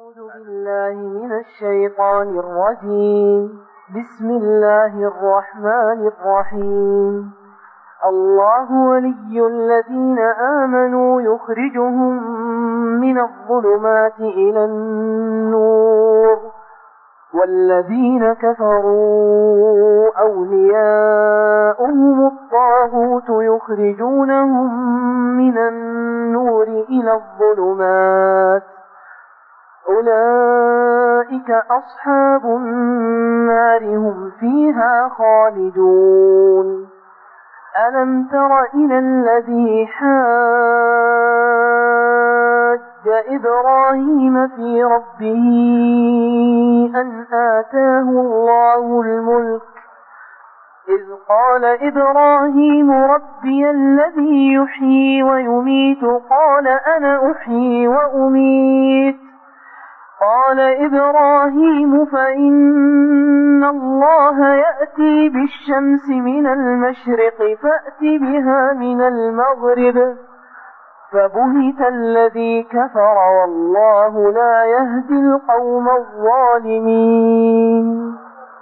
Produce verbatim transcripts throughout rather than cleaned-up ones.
أعوذ بالله من الشيطان الرجيم. بسم الله الرحمن الرحيم. الله ولي الذين آمنوا يخرجهم من الظلمات إلى النور، والذين كفروا أولياؤهم الطاغوت يخرجونهم من النور إلى الظلمات، أولئك أصحاب النار هم فيها خالدون. ألم تر إلى الذي حاج إبراهيم في ربه أن آتاه الله الملك، إذ قال إبراهيم ربي الذي يحيي ويميت قال أنا أحيي وأميت، قال إبراهيم فإن الله يأتي بالشمس من المشرق فأت بها من المغرب، فبهت الذي كفر والله لا يهدي القوم الظالمين.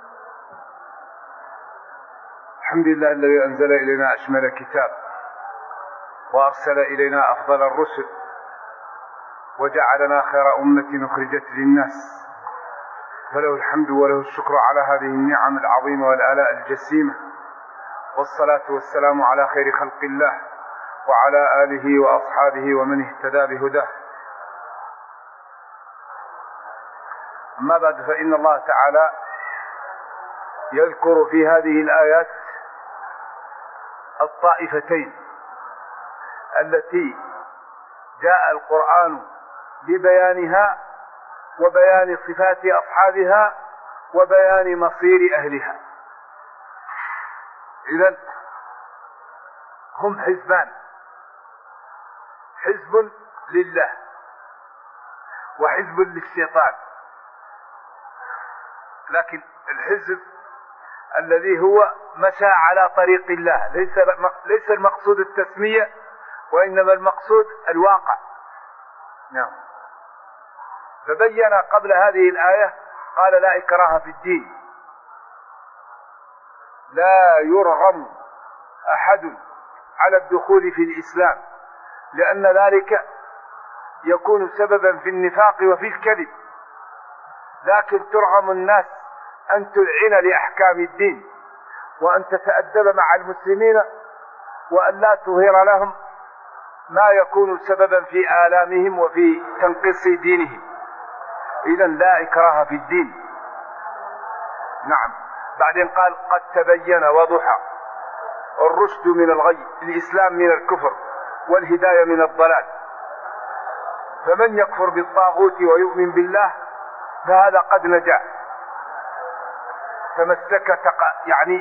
الحمد لله الذي أنزل إلينا أشمل كتاب، وأرسل إلينا أفضل الرسل، وجعلنا خير أمة أخرجت للناس، فله الحمد وله الشكر على هذه النعم العظيمة والآلاء الجسيمة، والصلاة والسلام على خير خلق الله وعلى آله وأصحابه ومن اهتدى بهداه. أما بعد، فإن الله تعالى يذكر في هذه الآيات الطائفتين التي جاء القرآن لبيانها وبيان صفات أصحابها وبيان مصير أهلها. إذن هم حزبان، حزب لله وحزب للشيطان، لكن الحزب الذي هو مشى على طريق الله ليس ليس المقصود التسمية، وإنما المقصود الواقع. نعم. فبين قبل هذه الآية قال لا إكراه في الدين، لا يرغم أحد على الدخول في الإسلام، لأن ذلك يكون سببا في النفاق وفي الكذب، لكن ترغم الناس أن تلعن لأحكام الدين، وأن تتأدب مع المسلمين، وأن لا تظهر لهم ما يكون سببا في آلامهم وفي تنقيص دينهم. إذن لا إكراه في الدين. نعم. بعدين قال قد تبين وضح الرشد من الغي، الإسلام من الكفر، والهداية من الضلال، فمن يكفر بالطاغوت ويؤمن بالله فهذا قد نجا، تمسك يعني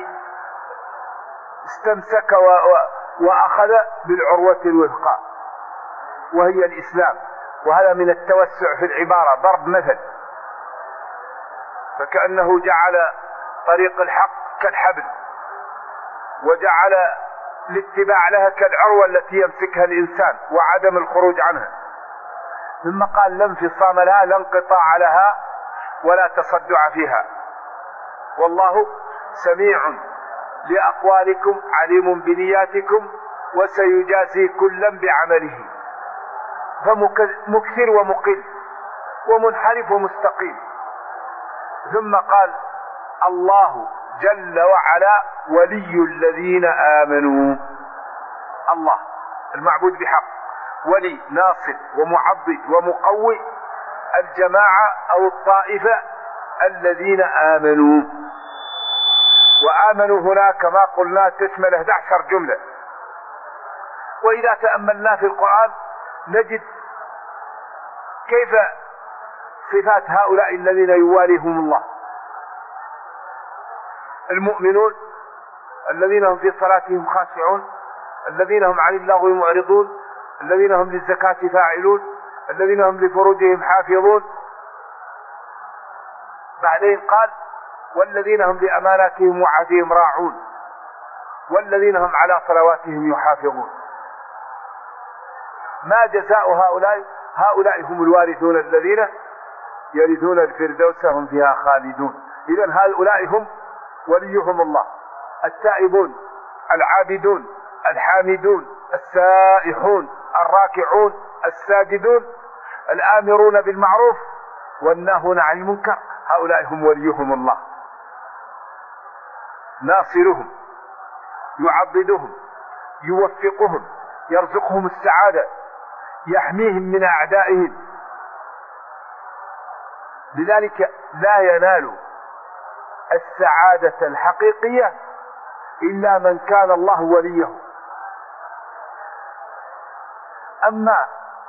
استمسك و... و... وأخذ بالعروة الوثقى وهي الإسلام. وهذا من التوسع في العبارة، ضرب مثل، فكأنه جعل طريق الحق كالحبل، وجعل الاتباع لها كالعروة التي يمسكها الإنسان وعدم الخروج عنها. ثم قال لا انفصام لها، لا انقطاع لها، ولا تصدع فيها، والله سميع لأقوالكم عليم بنياتكم وسيجازي كلا بعمله، فمكثر ومقل ومنحرف ومستقيم. ثم قال الله جل وعلا ولي الذين آمنوا. الله المعبود بحق، ولي ناصر ومعضد ومقوي الجماعة أو الطائفة الذين آمنوا. وآمنوا هنا كما قلنا تشمل إحدى عشرة جملة، وإذا تأملنا في القرآن نجد كيف صفات هؤلاء الذين يواليهم الله. المؤمنون الذين هم في صلاتهم خاشعون، الذين هم عن اللغو معرضون، الذين هم للزكاة فاعلون، الذين هم لفروجهم حافظون. بعدين قال والذين هم لأماناتهم وعهدهم راعون، والذين هم على صلواتهم يحافظون. ما جزاء هؤلاء؟ هؤلاء هم الوارثون الذين يرثون الفردوس هم فيها خالدون. إذن هؤلاء هم وليهم الله: التائبون، العابدون، الحامدون، السائحون، الراكعون، الساجدون، الآمرون بالمعروف والناهون عن المنكر. هؤلاء هم وليهم الله، ناصرهم، يعضدهم، يوفقهم، يرزقهم السعادة، يحميهم من أعدائهم. لذلك لا ينال السعادة الحقيقية إلا من كان الله وليه. أما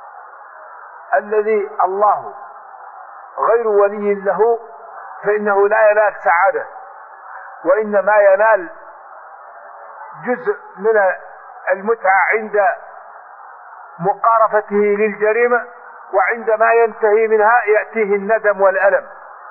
الذي الله غير ولي له فإنه لا ينال سعادة، وإنما ينال جزء من المتعة عند مقارفته للجريمة، وعندما ينتهي منها يأتيه الندم والألم.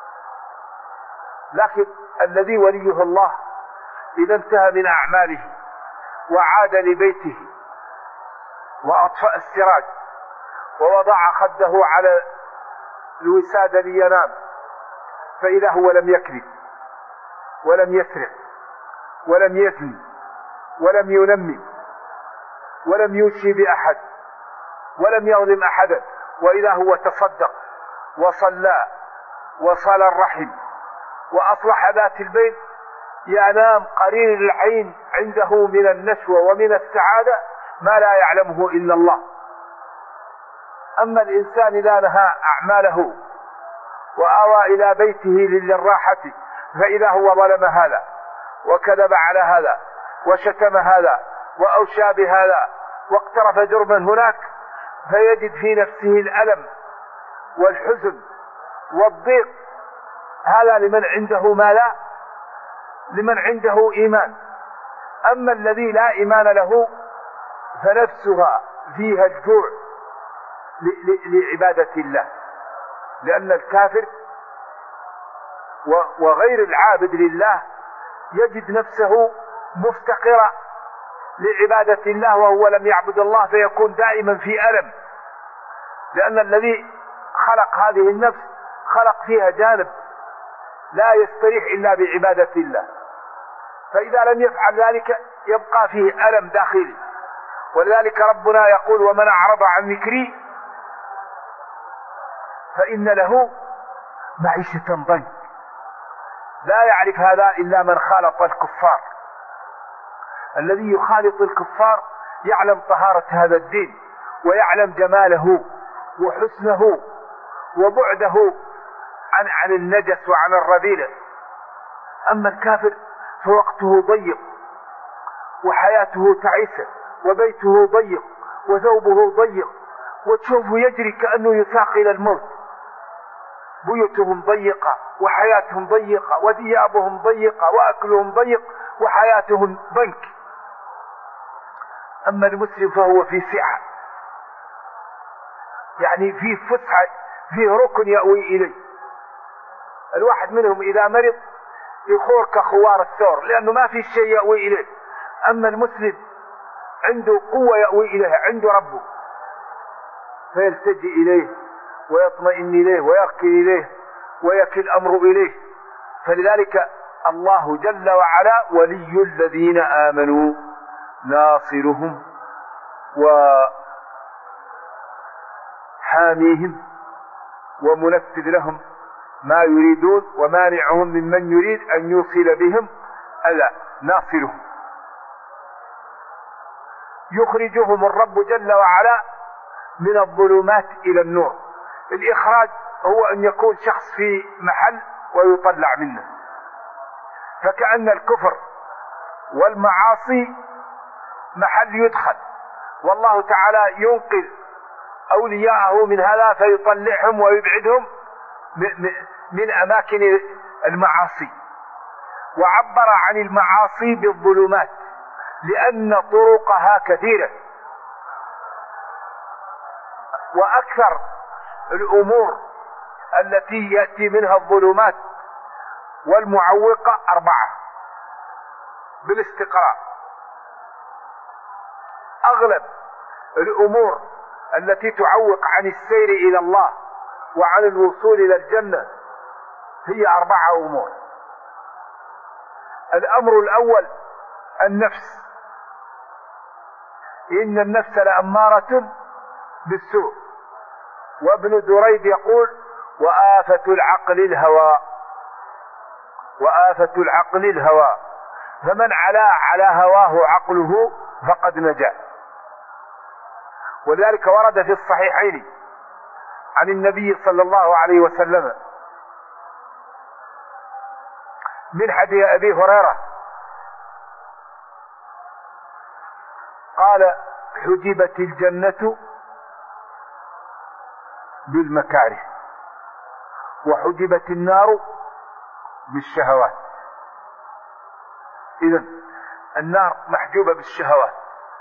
لكن الذي وليه الله إذا انتهى من أعماله وعاد لبيته وأطفأ السراج ووضع خده على الوسادة لينام، فإذا هو لم يكذب ولم يسرق ولم يزني ولم ينمي ولم يوشي بأحد ولم يظلم أحدا، وإذا هو تصدق وصلى وصل الرحم وأصلح ذات البيت، ينام قرير العين عنده من النشوة ومن السعادة ما لا يعلمه إلا الله. أما الإنسان إذا نهى أعماله وآوى إلى بيته للراحة، فإذا هو ظلم هذا وكذب على هذا وشتم هذا وأوشى بهذا واقترف جرما هناك، فيجد في نفسه الألم والحزن والضيق. هذا لمن عنده ما لا لمن عنده إيمان. أما الذي لا إيمان له فنفسها فيها الجوع لعبادة الله، لأن الكافر وغير العابد لله يجد نفسه مفتقرا لعبادة الله وهو لم يعبد الله، فيكون دائما في ألم، لأن الذي خلق هذه النفس خلق فيها جانب لا يستريح إلا بعبادة الله، فإذا لم يفعل ذلك يبقى فيه ألم داخلي. ولذلك ربنا يقول: ومن أعرض عن ذكري فإن له معيشة ضنكا. لا يعرف هذا إلا من خالط الكفار. الذي يخالط الكفار يعلم طهارة هذا الدين ويعلم جماله وحسنه وبعده عن عن النجس وعن الرذيلة. أما الكافر فوقته ضيق وحياته تعيسة وبيته ضيق وثوبه ضيق وتشوفه يجري كأنه يساق إلى الموت. بيوتهم ضيقة وحياتهم ضيقة وثيابهم ضيقة وأكلهم ضيق وحياتهم ضنك. أما المسلم فهو في سعة، يعني في فسحة، في ركن يأوي إليه. الواحد منهم إذا مرض يخور كخوار الثور، لأنه ما في شيء يأوي إليه. أما المسلم عنده قوة يأوي إليها، عنده ربه فيلتجئ إليه ويطمئن إليه ويركن إليه ويكل أمره إليه. فلذلك الله جل وعلا ولي الذين آمنوا ناصرهم وحاميهم ومنفذ لهم ما يريدون ومانعهم ممن يريد أن يوصل بهم أذى. ناصرهم يخرجهم الرب جل وعلا من الظلمات إلى النور. الإخراج هو أن يكون شخص في محل ويطلع منه، فكأن الكفر والمعاصي محل يدخل، والله تعالى ينقذ أولياءه من هذا فيطلعهم ويبعدهم من أماكن المعاصي. وعبر عن المعاصي بالظلمات لأن طرقها كثيرة، وأكثر الأمور التي يأتي منها الظلمات والمعوقة أربعة بالاستقراء. أغلب الأمور التي تعوق عن السير إلى الله وعن الوصول إلى الجنة هي أربعة أمور. الأمر الأول النفس، إن النفس لأمارة بالسوء، وابن دريد يقول وآفة العقل الهوى، وآفة العقل الهوى، فمن علا على هواه عقله فقد نجا. ولذلك ورد في الصحيحين عن النبي صلى الله عليه وسلم من حديث أبي هريرة قال حجبت الجنة بالمكاره وحجبت النار بالشهوات. إذن النار محجوبة بالشهوات،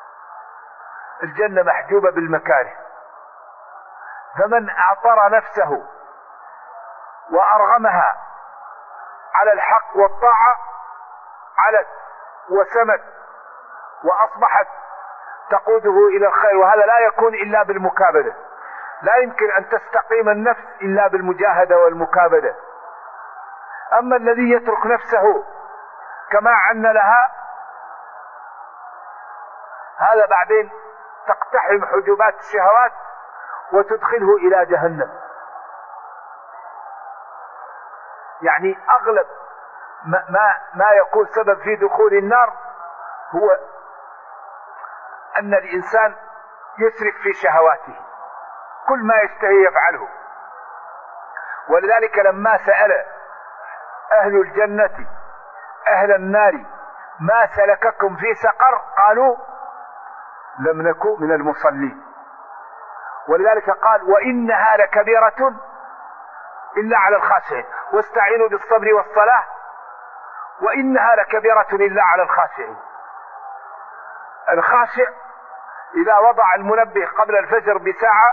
الجنة محجوبة بالمكاره. فمن أعطر نفسه وأرغمها على الحق والطاعة علت وسمت وأصبحت تقوده إلى الخير، وهذا لا يكون إلا بالمكابدة. لا يمكن أن تستقيم النفس إلا بالمجاهدة والمكابدة. أما الذي يترك نفسه كما عن لها، هذا بعدين تقتحم حجبات الشهوات وتدخله إلى جهنم. يعني أغلب ما, ما, ما يكون سبب في دخول النار هو أن الإنسان يسرف في شهواته، كل ما يشتهي يفعله. ولذلك لما سأل أهل الجنة أهل النار ما سلككم في سقر قالوا لم نكن من المصلين. ولذلك قال وإنها لكبيرة إلا على الخاشعين واستعينوا بالصبر والصلاة وإنها لكبيرة إلا على الخاشعين. الخاشع إذا وضع المنبه قبل الفجر بساعة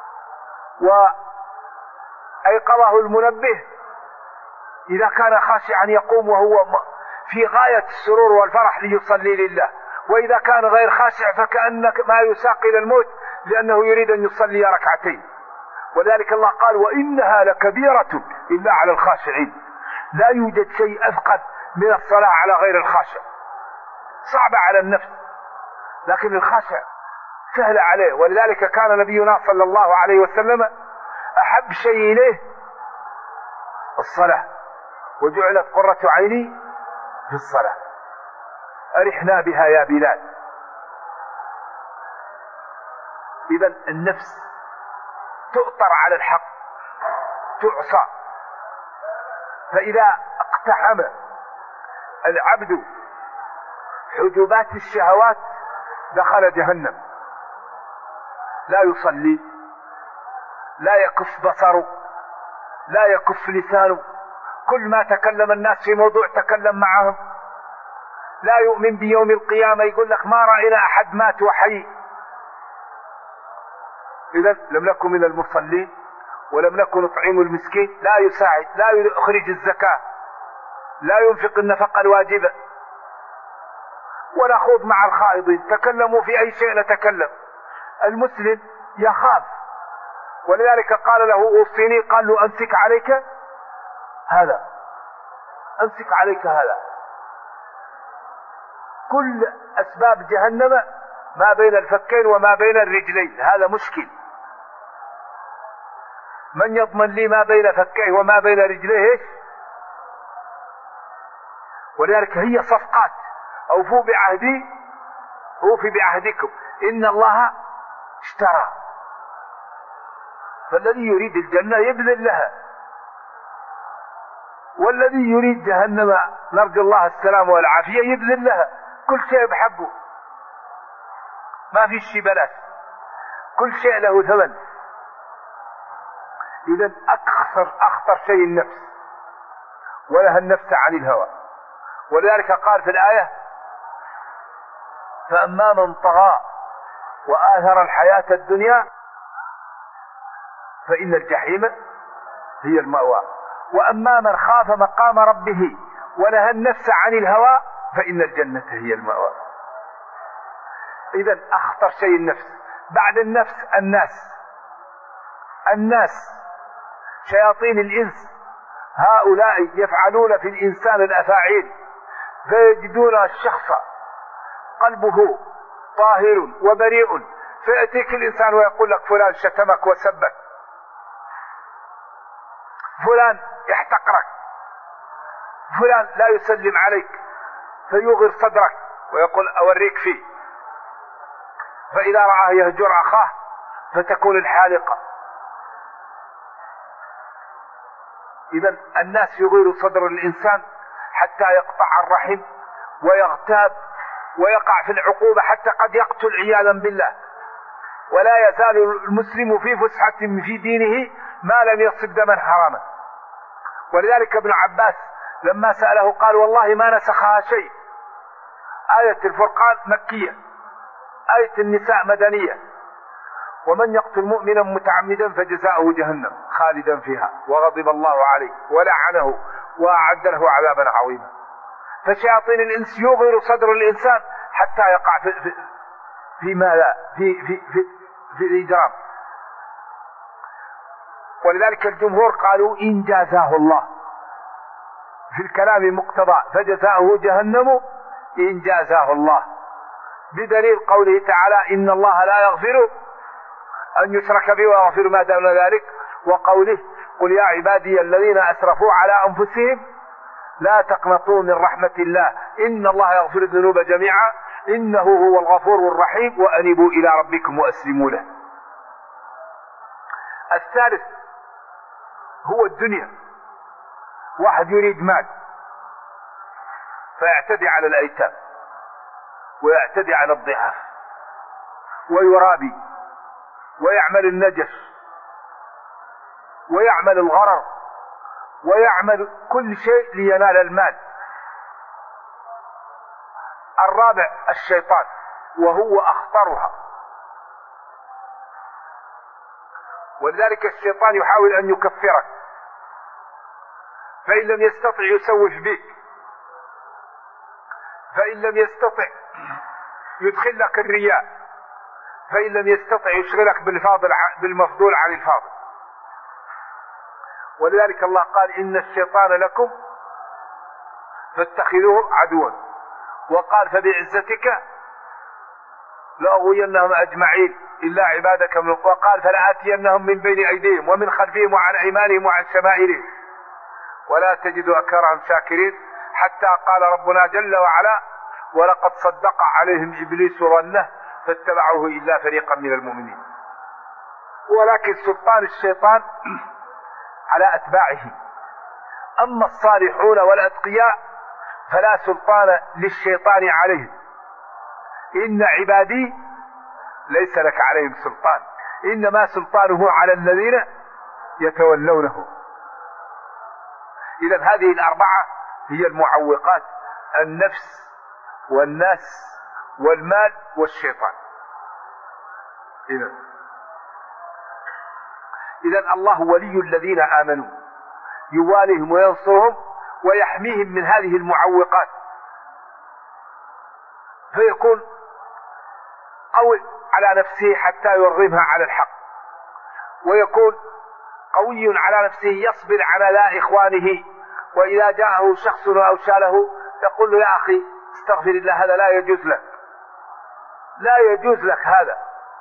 وأيقظه المنبه، إذا كان خاشعا يقوم وهو في غاية السرور والفرح ليصلي لله، وإذا كان غير خاشع فكأن ما يساق إلى الموت لأنه يريد أن يصلي ركعتين. ولذلك الله قال وإنها لكبيرة إلا على الخاشعين. لا يوجد شيء أثقل من الصلاة على غير الخاشع، صعبة على النفس، لكن الخاشع سهل عليه. ولذلك كان نبينا صلى الله عليه وسلم أحب شيء إليه الصلاة، وجعلت قرة عيني في الصلاة، أرحنا بها يا بلال. إذا النفس تؤطر على الحق تعصى، فإذا اقتحم العبد حجبات الشهوات دخل جهنم. لا يصلي، لا يكف بصره، لا يكف لسانه، كل ما تكلم الناس في موضوع تكلم معهم، لا يؤمن بيوم القيامة، يقول لك ما رأينا أحد مات وحي. إذن لم نكن من المصلين ولم نكن نطعم المسكين، لا يساعد، لا يخرج الزكاة، لا ينفق النفقة الواجبة، ونخوض مع الخائضين، تكلموا في أي شيء نتكلم. المسلم يخاف، ولذلك قال له أوصيني، قال له أمسك عليك هذا، أمسك عليك هذا. كل أسباب جهنم ما بين الفكين وما بين الرجلين، هذا مشكل. من يضمن لي ما بين فكيه وما بين رجليه؟ إيش؟ ولذلك هي صفقات، أوفوا بعهدي أوفي بعهدكم إن الله اشترى. فالذي يريد الجنة يبذل لها، والذي يريد جهنم نرجو الله السلام والعافية يبذل لها. كل شيء بحقه، ما في شيء بلاش، كل شيء له ثمن. إذن أخطر أخطر شيء النفس، ولها النفس عن الهوى. ولذلك قال في الآية فأما من طغى وآثر الحياة الدنيا فإن الجحيم هي المأوى، وأما من خاف مقام ربه ونهى النفس عن الهوى فإن الجنة هي المأوى. إذن أخطر شيء النفس. بعد النفس الناس، الناس شياطين الإنس هؤلاء يفعلون في الإنسان الأفاعيل، فيجدون الشخص قلبه طاهر وبريء، فيأتيك الإنسان ويقول لك فلان شتمك وسبك، فلان يحتقرك، فلان لا يسلم عليك، فيغر صدرك ويقول أوريك فيه. فإذا رآه يهجر أخاه فتكون الحالقة. إذا الناس يغير صدر الإنسان حتى يقطع الرحم ويغتاب ويقع في العقوبة، حتى قد يقتل عياذا بالله. ولا يزال المسلم في فسحة في دينه ما لم يصب دما حراما. ولذلك ابن عباس لما سأله قال والله ما نسخها شيء. آية الفرقان مكية، آية النساء مدنية. ومن يقتل مؤمنا متعمدا فجزاؤه جهنم خالدا فيها وغضب الله عليه ولعنه وأعد له عذابا عظيما. فشياطين الإنس يغير صدر الإنسان حتى يقع في في في ماذا في في في, في الإجرام. ولذلك الجمهور قالوا إن جازاه الله، في الكلام مقتضى فجزاؤه جهنم إن جازاه الله، بدليل قوله تعالى إن الله لا يغفر أن يشرك به ويغفر ما دون ذلك، وقوله قل يا عبادي الذين أسرفوا على أنفسهم لا تقنطوا من رحمة الله إن الله يغفر الذنوب جميعا إنه هو الغفور الرحيم وأنيبوا إلى ربكم وأسلموا له. الثالث هو الدنيا. واحد يريد مال فيعتدي على الأيتام ويعتدي على الضعاف ويرابي ويعمل النجش ويعمل الغرر ويعمل كل شيء لينال المال. الرابع الشيطان وهو أخطرها. ولذلك الشيطان يحاول أن يكفرك، فإن لم يستطع يسوف بك، فإن لم يستطع يدخل لك الرياء، فإن لم يستطع يشغلك بالفاضل بالمفضول عن الفاضل. ولذلك الله قال إن الشيطان لكم فاتخذوه عدوا، وقال فبعزتك لأغوينهم أجمعين إلا عبادك من، وقال فلآتينهم من بين أيديهم ومن خلفهم وعن أيمانهم وعن شمائلهم ولا تجد أكثرهم شاكرين، حتى قال ربنا جل وعلا ولقد صدق عليهم إبليس ظنه فاتبعوه إلا فريقا من المؤمنين. ولكن سلطان الشيطان على أتباعه. أما الصالحون والأتقياء فلا سلطان للشيطان عليهم. إن عبادي ليس لك عليهم سلطان إنما سلطانه على الذين يتولونه. إذن هذه الأربعة هي المعوقات: النفس والناس والمال والشيطان. إذن إذن الله ولي الذين آمنوا، يواليهم وينصرهم ويحميهم من هذه المعوقات، فيكون قوي على نفسه حتى يرغمها على الحق، ويكون قوي على نفسه يصبر على لا إخوانه. وإذا جاءه شخص أو شاله يقول له يا أخي استغفر الله، هذا لا يجوز لك، لا يجوز لك هذا،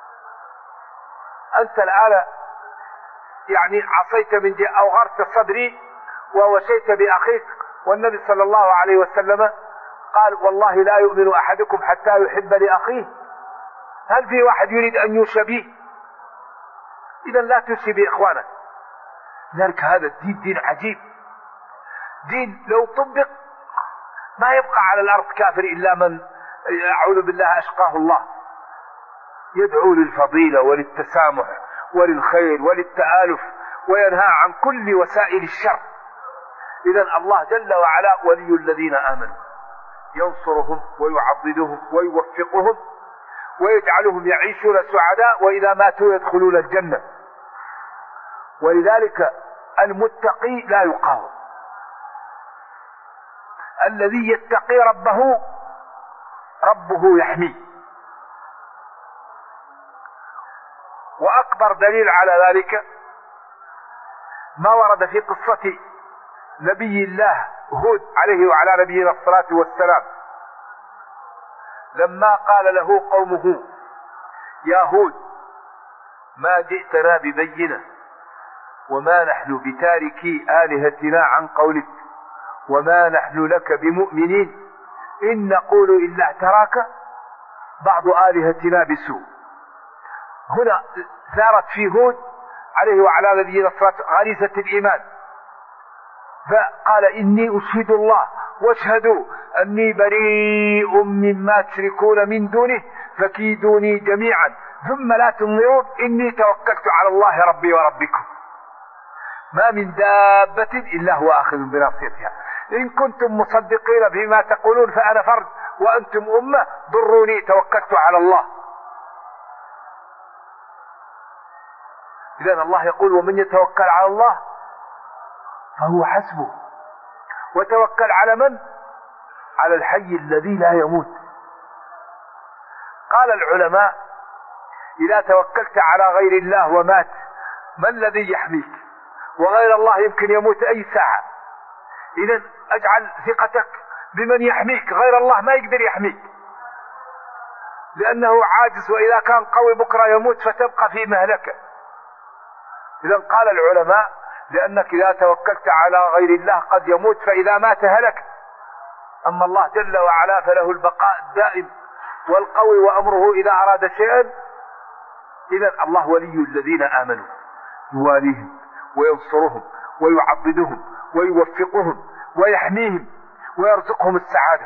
أنت الآن يعني عصيت من جهة أو غرت صدري ووشيت بأخيك. والنبي صلى الله عليه وسلم قال والله لا يؤمن أحدكم حتى يحب لأخيه. هل في واحد يريد أن يوشى به؟ إذا لا توشي بإخوانك. لذلك هذا الدين دين عجيب، دين لو طبق ما يبقى على الأرض كافر إلا من أعوذ بالله أشقاه الله. يدعو للفضيلة وللتسامح وللخير وللتآلف وينهى عن كل وسائل الشر. إذن الله جل وعلا ولي الذين آمنوا، ينصرهم ويعضدهم ويوفقهم ويجعلهم يعيشون سعداء، وإذا ماتوا يدخلون الجنة. ولذلك المتقي لا يقاوم. الذي يتقي ربه ربه يحميه. وأكبر دليل على ذلك ما ورد في قصة نبي الله هود عليه وعلى نبينا الصلاة والسلام لما قال له قومه يا هود ما جئتنا ببينة وما نحن بتاركي آلهتنا عن قولك وما نحن لك بمؤمنين إن نقول إلا اعتراك بعض آلهتنا بسوء. هنا ثارت في هود عليه وعلى نبينا الصلاة غريزة الإيمان، فقال إني أشهد الله واشهدوا أني بريء مما تشركون من دونه فكيدوني جميعا ثم لا تنظرون إني توكلت على الله ربي وربكم ما من دابة إلا هو آخذ بناصيتها إن كنتم مصدقين بما تقولون فأنا فرد وأنتم أمة ضروني توكلت على الله. إذن الله يقول ومن يتوكل على الله فهو حسبه. وتوكل على من؟ على الحي الذي لا يموت. قال العلماء إذا توكلت على غير الله ومات ما الذي يحميك؟ وغير الله يمكن يموت أي ساعة. إذن اجعل ثقتك بمن يحميك، غير الله ما يقدر يحميك لأنه عاجز، وإذا كان قوي بكرة يموت فتبقى في مهلكة. إذن قال العلماء لأنك إذا توكلت على غير الله قد يموت فإذا مات هلك، أما الله جل وعلا فله البقاء الدائم والقوي وأمره إذا أراد شيئا. إذن الله ولي الذين آمنوا يواليهم وينصرهم ويعضدهم ويوفقهم ويحميهم ويرزقهم السعادة.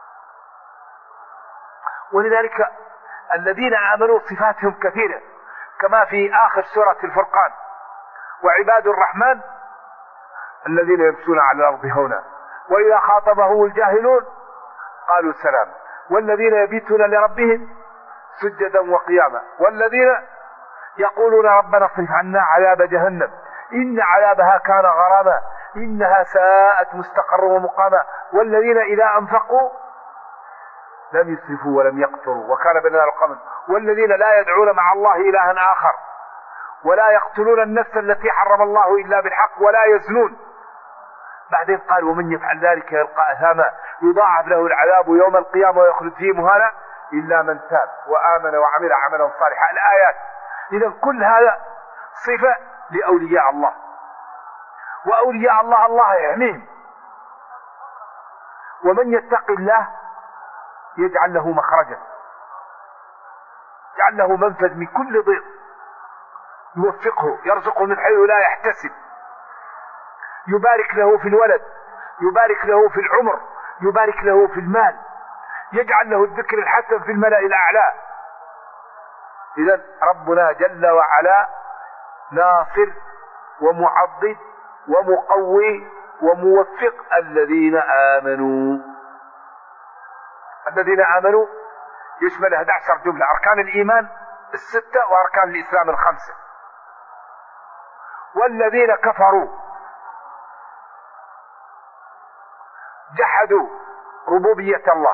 ولذلك الذين آمنوا صفاتهم كثيرة كما في آخر سورة الفرقان وعباد الرحمن الذين يمشون على الأرض هونا وإذا خاطبهم الجاهلون قالوا سلام والذين يبيتون لربهم سجدا وقياما والذين يقولون ربنا اصرف عنا عذاب جهنم إن عذابها كان غراما إنها ساءت مستقرا ومقاما والذين إذا أنفقوا لم يسرفوا ولم يقتروا وكان بين القوم والذين لا يدعون مع الله إلها آخر ولا يقتلون النفس التي حرم الله إلا بالحق ولا يزنون. بعدين قال ومن يفعل ذلك يلقى أثاما يضاعف له العذاب يوم القيامة ويخلد فيه مهانا إلا من تاب وآمن وعمل عملا صالحا. الآيات. إذا كل هذا صفة لأولياء الله، وأولياء الله الله يحميهم. ومن يتق الله يجعل له مخرجا، يجعل له منفذ من كل ضيق، يوفقه يرزقه من حيث لا يحتسب، يبارك له في الولد، يبارك له في العمر، يبارك له في المال، يجعل له الذكر الحسن في الملأ الأعلى. إذن ربنا جل وعلا ناصر ومعضد ومقوي وموفق الذين آمنوا. الذين آمنوا يشمل أحد عشر جملة: أركان الإيمان الستة وأركان الإسلام الخمسة. والذين كفروا جحدوا ربوبية الله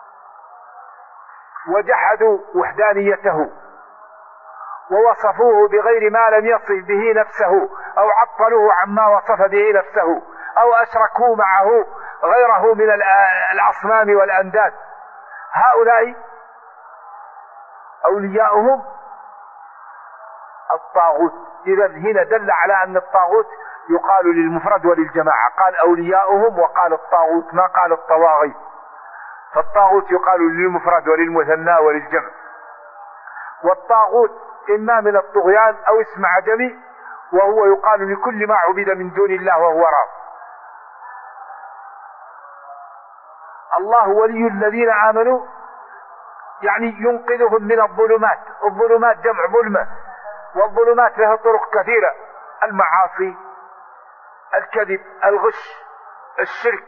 وجحدوا وحدانيته ووصفوه بغير ما لم يصف به نفسه أو عطلوه عما وصف به نفسه أو أشركوا معه غيره من الأصنام والأنداد. هؤلاء أولياؤهم الطاغوت. إذا هنا دل على أن الطاغوت يقال للمفرد وللجماعة، قال أولياؤهم وقال الطاغوت ما قال الطواغيت، فالطاغوت يقال للمفرد وللمثنى وللجمع. والطاغوت إما من الطغيان أو اسم عجمي، وهو يقال لكل ما عبد من دون الله وهو راض. الله ولي الذين آمنوا يعني ينقذهم من الظلمات. الظلمات جمع ظلمة، والظلمات لها طرق كثيرة: المعاصي، الكذب، الغش، الشرك،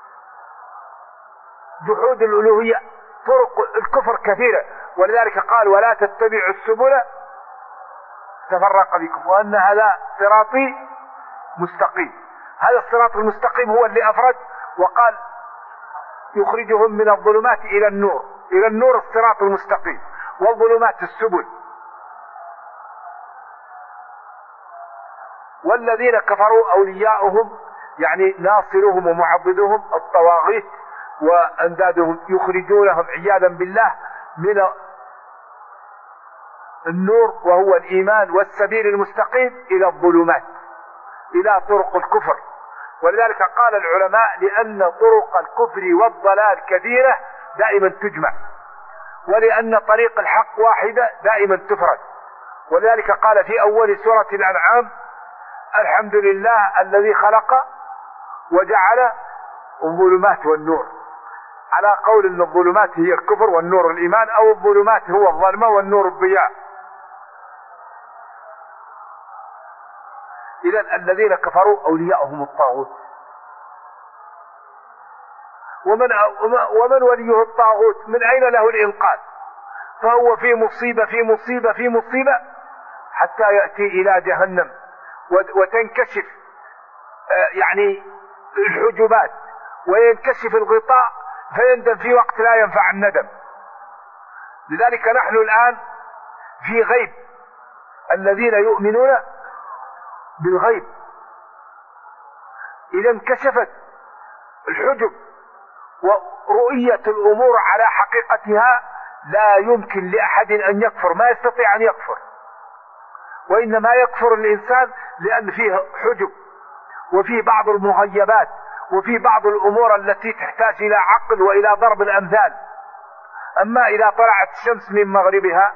جحود الألوهية، طرق الكفر كثيرة. ولذلك قال ولا تتبعوا السبل تفرق بكم وأن هذا صراطي مستقيم. هذا الصراط المستقيم هو اللي أفرد وقال يخرجهم من الظلمات إلى النور. إلى النور الصراط المستقيم، والظلمات السبل. والذين كفروا أولياؤهم يعني ناصرهم ومعبدهم الطواغيت وأندادهم يخرجونهم عياذا بالله من النور وهو الإيمان والسبيل المستقيم إلى الظلمات، إلى طرق الكفر. ولذلك قال العلماء لأن طرق الكفر والضلال كثيرة دائما تجمع، ولأن طريق الحق واحدة دائما تفرد. ولذلك قال في أول سورة الأنعام: الحمد لله الذي خلق وجعل الظلمات والنور، على قول أن الظلمات هي الكفر والنور الإيمان، أو الظلمات هو الظلمة والنور الضياء. إذن الذين كفروا أولياءهم الطاغوت. ومن, ومن وليه الطاغوت من أين له الإنقاذ؟ فهو في مصيبة في مصيبة في مصيبة حتى يأتي إلى جهنم وتنكشف يعني الحجبات وينكشف الغطاء فيندم في وقت لا ينفع الندم. لذلك نحن الآن في غيب، الذين يؤمنون بالغيب إذا انكشفت الحجب ورؤية الأمور على حقيقتها لا يمكن لأحد أن يكفر، ما يستطيع أن يكفر، وإنما يكفر الإنسان لأن فيه حجب وفيه بعض المغيبات وفيه بعض الأمور التي تحتاج إلى عقل وإلى ضرب الأمثال. أما إذا طلعت الشمس من مغربها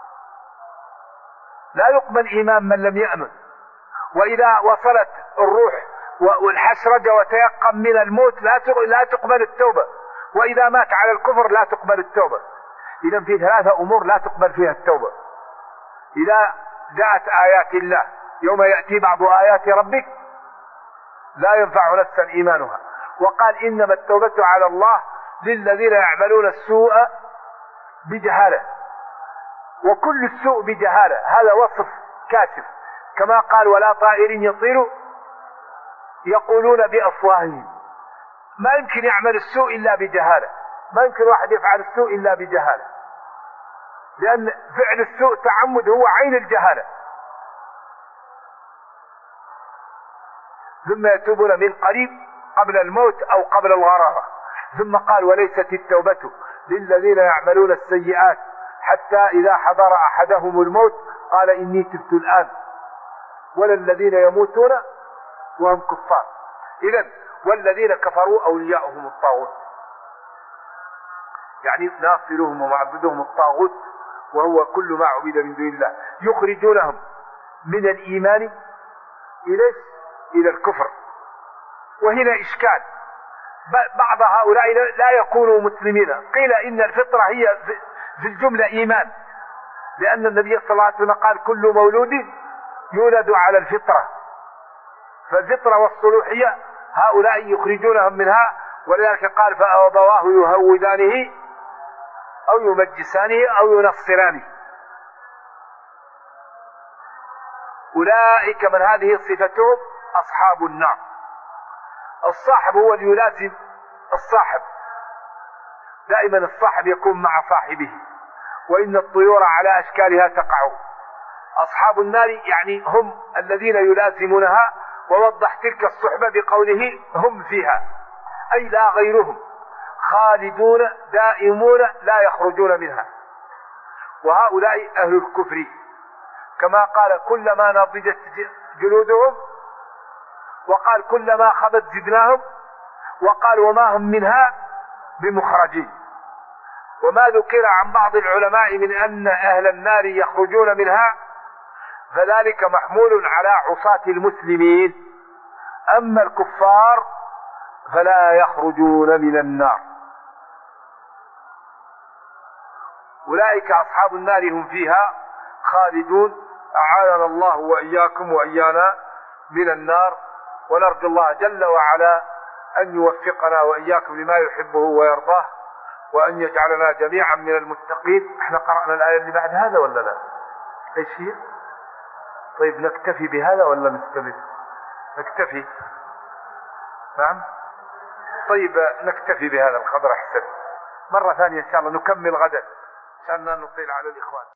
لا يقبل إيمان من لم يأمن، وإذا وصلت الروح والحشرجة وتيقن من الموت لا تقبل التوبة، وإذا مات على الكفر لا تقبل التوبة. إذا في ثلاثة أمور لا تقبل فيها التوبة. إذا جاءت آيات الله يوم يأتي بعض آيات ربك لا ينفع نفسا إيمانها. وقال: إنما التوبة على الله للذين يعملون السوء بجهالة، وكل السوء بجهالة هذا وصف كاشف، كما قال: ولا طائر يطير يقولون بأفواههم. ما يمكن يعمل السوء إلا بجهالة، ما يمكن واحد يفعل السوء إلا بجهالة، لأن فعل السوء تعمد هو عين الجهالة. ثم يتوبون من قريب قبل الموت أو قبل الغرارة. ثم قال: وليست التوبة للذين يعملون السيئات حتى إذا حضر أحدهم الموت قال إني تبت الآن، ولا الذين يموتون وهم كفار. إذن والذين كفروا أولياؤهم الطاغوت، يعني ناصرهم ومعبدهم الطاغوت وهو كل ما عبد من دون الله، يخرجونهم من الإيمان إلى إلى الكفر. وهنا إشكال، بعض هؤلاء لا يكونوا مسلمين. قيل إن الفطرة هي في الجملة إيمان، لأن النبي صلى الله عليه وسلم قال: كل مولود يولد على الفطرة، فالفطرة والصلوحية هؤلاء يخرجونهم منها. ولذلك قال: فأبواه يهودانه أو يمجسانه أو ينصرانه. أولئك من هذه صفتهم أصحاب النار. الصاحب هو اللي يلازم الصاحب، دائما الصاحب يكون مع صاحبه، وإن الطيور على أشكالها تقع. أصحاب النار يعني هم الذين يلازمونها، ووضح تلك الصحبة بقوله: هم فيها، أي لا غيرهم، خالدون دائمون لا يخرجون منها. وهؤلاء أهل الكفر، كما قال: كلما نضجت جلودهم، وقال: كلما خبت زدناهم، وقال: وما هم منها بمخرجين. وما ذكر عن بعض العلماء من أن أهل النار يخرجون منها فذلك محمول على عصاة المسلمين، أما الكفار فلا يخرجون من النار. أولئك أصحاب النار هم فيها خالدون. أعاذنا الله وإياكم وإيانا من النار، ونرجو الله جل وعلا أن يوفقنا وإياكم لما يحبه ويرضاه، وأن يجعلنا جميعا من المتقين. احنا قرأنا الآية اللي بعد هذا ولا لا؟ ايش هي؟ طيب نكتفي بهذا ولا نستمر؟ نكتفي. نعم. طيب نكتفي بهذا القدر أحسن. مرة ثانية إن شاء الله نكمل غدا عشان لا نطيل على الإخوان.